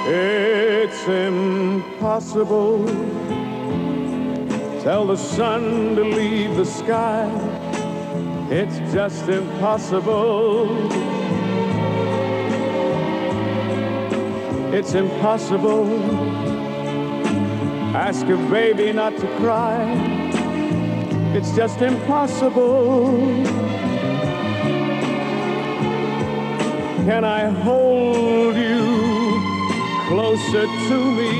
It's impossible. Tell the sun to leave the sky. It's just impossible. It's impossible. Ask a baby not to cry. It's just impossible. Can I hold you closer to me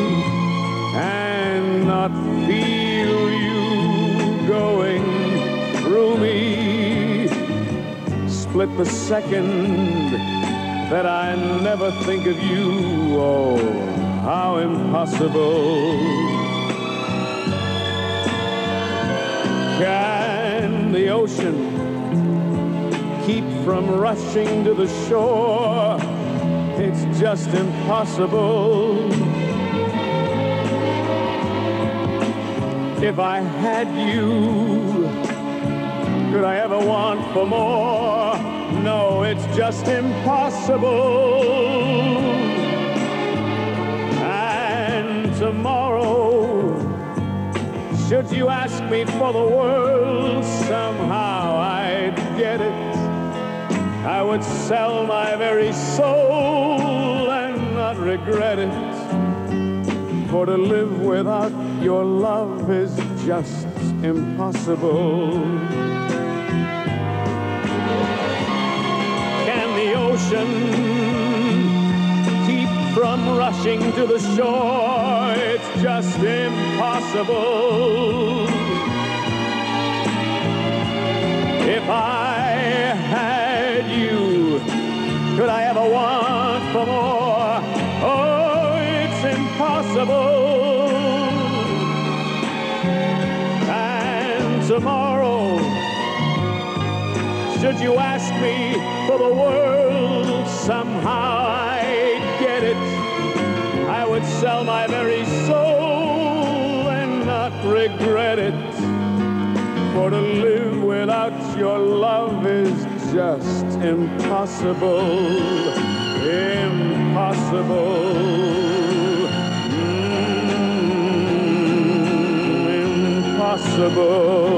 and not feel you going through me? Split the second that I never think of you. Oh, how impossible. Can the ocean keep from rushing to the shore? It's just impossible. If I had you, could I ever want for more? No, it's just impossible. And tomorrow, should you ask me for the world, somehow I'd get it. I would sell my very soul and not regret it. For to live without your love is just impossible. Can the ocean keep from rushing to the shore? It's just impossible. If I had you, could I ever want for more? Oh, it's impossible. And tomorrow, should you ask me for the world, somehow I'd get it. I would sell my very soul and not regret it. For to live without your love is just impossible. Impossible. Impossible.